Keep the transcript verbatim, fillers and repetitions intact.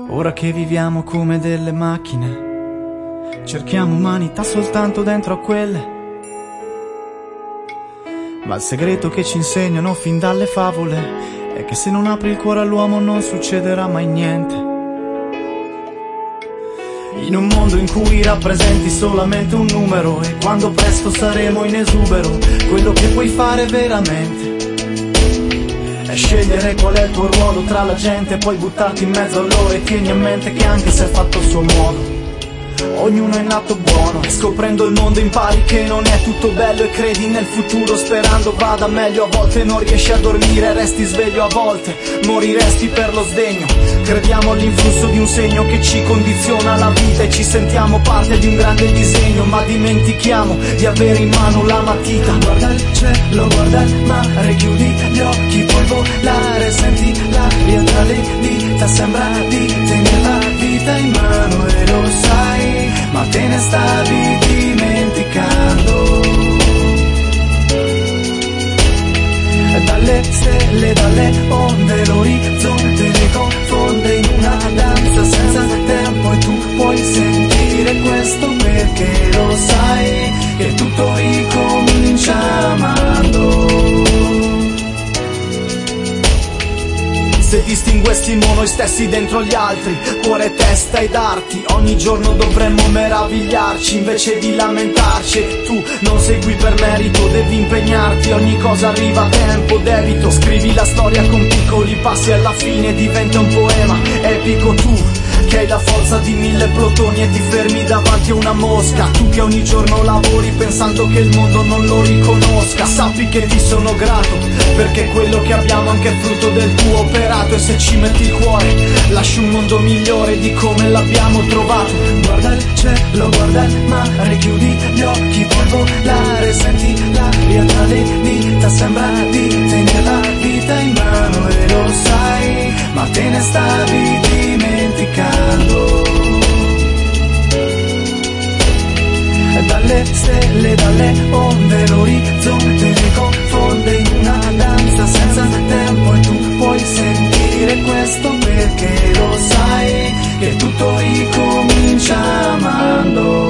Ora che viviamo come delle macchine, cerchiamo umanità soltanto dentro a quelle. Ma il segreto che ci insegnano fin dalle favole è che se non apri il cuore all'uomo non succederà mai niente. In un mondo in cui rappresenti solamente un numero, e quando presto saremo in esubero, quello che puoi fare veramente è scegliere qual è il tuo ruolo tra la gente, poi buttarti in mezzo a loro. E tieni a mente che anche se è fatto a suo modo, ognuno è nato buono, e scoprendo il mondo impari che non è tutto bello, e credi nel futuro sperando vada meglio. A volte non riesci a dormire, resti sveglio, a volte moriresti per lo sdegno. Crediamo all'influsso di un segno che ci condiziona la vita, e ci sentiamo parte di un grande disegno, ma dimentichiamo di avere in mano la matita. Guarda il cielo, guarda il mare, chiudi gli occhi, puoi volare, senti l'aria tra le dita, sembra di tenere la vita in mano, e lo sai, ma te ne stavi dimenticando. Dalle stelle, dalle onde, l'orizzonte ne confonde in una danza senza tempo, e tu puoi sentire questo perché lo sai che tutto ricomincia amando. Se distinguessimo noi stessi dentro gli altri, cuore, testa ed arti, ogni giorno dovremmo meravigliarci invece di lamentarci. E tu non sei qui per merito, devi impegnarti, ogni cosa arriva a tempo debito. Scrivi la storia con piccoli passi, alla fine diventa un poema epico. Tu che hai la forza di mille plotoni e ti fermi davanti a una mosca, tu che ogni giorno lavori pensando che il mondo non lo riconosca. Sappi che ti sono grato, perché quello che abbiamo anche è frutto del tuo operato. E se ci metti il cuore lasci un mondo migliore di come l'abbiamo trovato. Guarda il cielo, guarda il mare, chiudi gli occhi, puoi volare, senti l'aria tra le dita, sembra di tenere la vita in mano, e lo sai, ma te ne stavi dimenticando. Dalle stelle, dalle onde, l'orizzonte ne confonde in una danza senza tempo, e tu puoi sentire questo perché lo sai che tutto ricomincia amando.